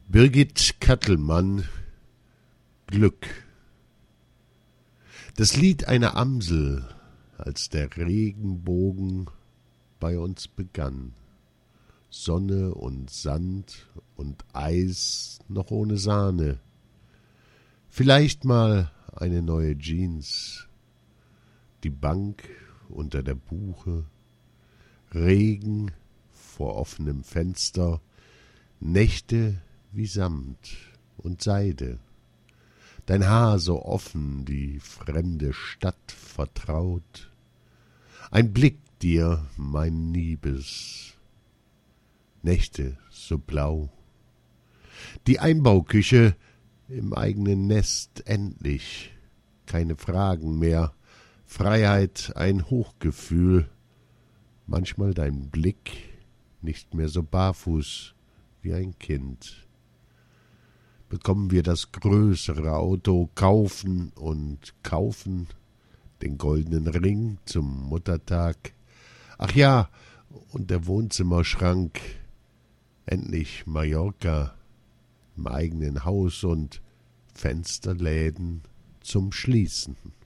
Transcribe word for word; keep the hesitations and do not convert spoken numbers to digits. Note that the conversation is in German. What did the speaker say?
Birgit Kattelmann, Glück. Das Lied einer Amsel, als der Regenbogen bei uns begann. Sonne und Sand und Eis noch ohne Sahne. Vielleicht mal eine neue Jeans. Die Bank unter der Buche. Regen vor offenem Fenster. Nächte wie Samt und Seide. Dein Haar so offen, die fremde Stadt vertraut. Ein Blick dir, mein Liebes. Nächte so blau. Die Einbauküche im eigenen Nest endlich. Keine Fragen mehr. Freiheit ein Hochgefühl. Manchmal dein Blick nicht mehr so barfuß wie ein Kind. Bekommen wir das größere Auto, kaufen und kaufen den goldenen Ring zum Muttertag. Ach ja, und der Wohnzimmerschrank, endlich Mallorca im eigenen Haus und Fensterläden zum Schließen.